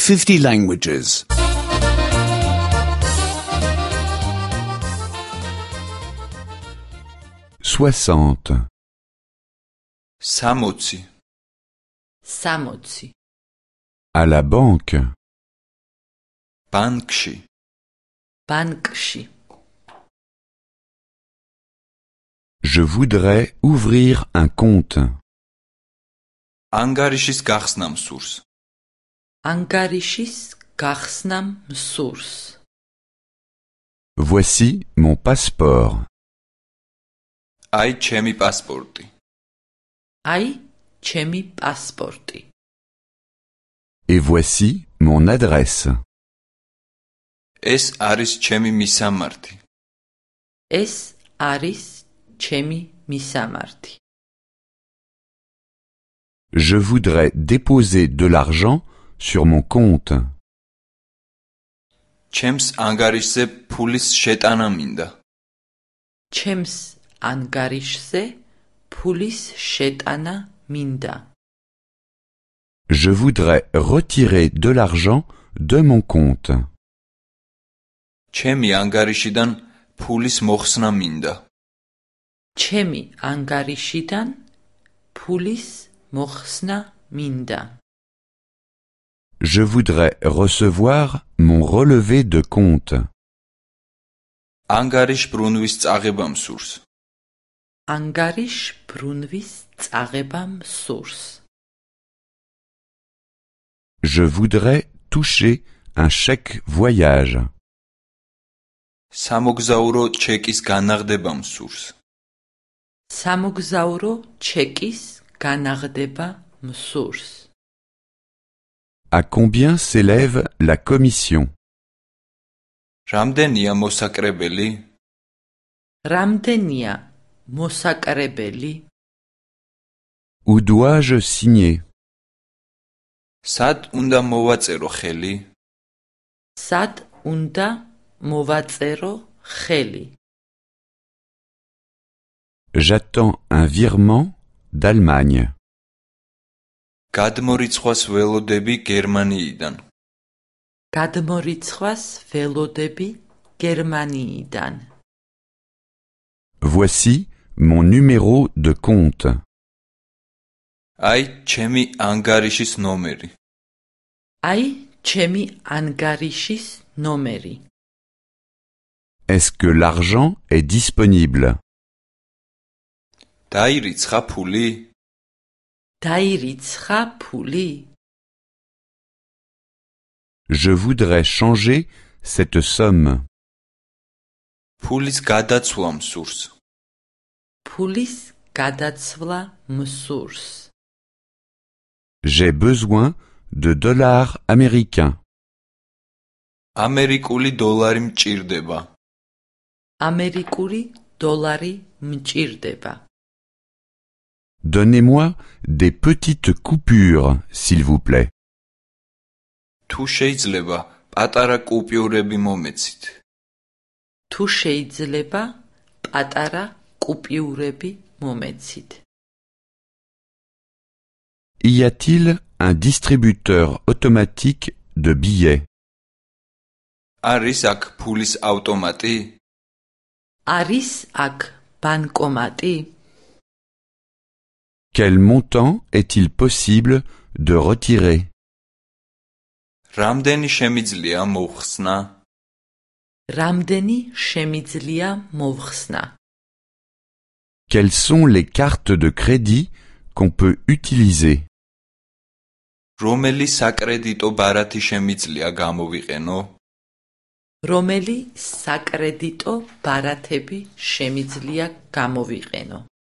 50 languages. 60. 60. 60. À la banque. Bankshi. Bankshi. Je voudrais ouvrir un compte. Angarishis gaxnam surs. Angarishis gaxnam surs. Voici mon passeport. Ai chemi pasporti. Ai, chemi pasporti. Et voici mon adresse. Es aris chemi misamarti. Es aris chemi misamarti. Je voudrais déposer de l'argent sur mon compte. Chems angarishse pulis shetana minda. Chems angarishse pulis shetana minda. Je voudrais retirer de l'argent de mon compte. Chemi angarishidan pulis moxsna minda. Chemi angarishidan pulis moxsna minda. Je voudrais recevoir mon relevé de compte. Angarish brunvis წაღებამ სურს. Angarish brunvis წაღებამ სურს. Je voudrais toucher un chèque voyage. სამოგზაურო ჩეკის განაღდებამ სურს. სამოგზაურო ჩეკის განაღდება მსურს. À combien s'élève la commission? რამდენია მოსაკრებელი? რამდენია მოსაკრებელი? Où dois-je signer? სად უნდა მოვაწერო ხელი? სად უნდა მოვაწერო ხელი? J'attends un virement d'Allemagne. გადმორიცხვას ველოდები გერმანიიდან. გადმორიცხვას ველოდები გერმანიიდან. Voici mon numéro de compte. Ai ჩემი ანგარიშის ნომერი. Ai ჩემი ანგარიშის ნომერი. Est-ce que l'argent est disponible? დაირიცხა ფული? დაირიცხა ფული? Je voudrais changer cette somme. ფულის გადაცვლა მსურს. ფულის გადაცვლა მსურს. J'ai besoin de dollars américains. ამერიკული დოლარი მჭირდება. ამერიკული დოლარი მჭირდება. Donnez-moi des petites coupures, s'il vous plaît. თუ შეიძლება პატარა კუპიურები მომეცით. თუ შეიძლება პატარა კუპიურები მომეცით. Y a-t-il un distributeur automatique de billets? არის აქ ფულის ავტომატი? არის აქ ბანკომატი? Quel montant est-il possible de retirer? რამდენი შემიძლია მოვხსნა? რამდენი შემიძლია მოვხსნა? Quelles sont les cartes de crédit qu'on peut utiliser? რომელი საკრედიტო ბარათი შემიძლია გამოვიყენო? რომელი საკრედიტო ბარათები შემიძლია გამოვიყენო?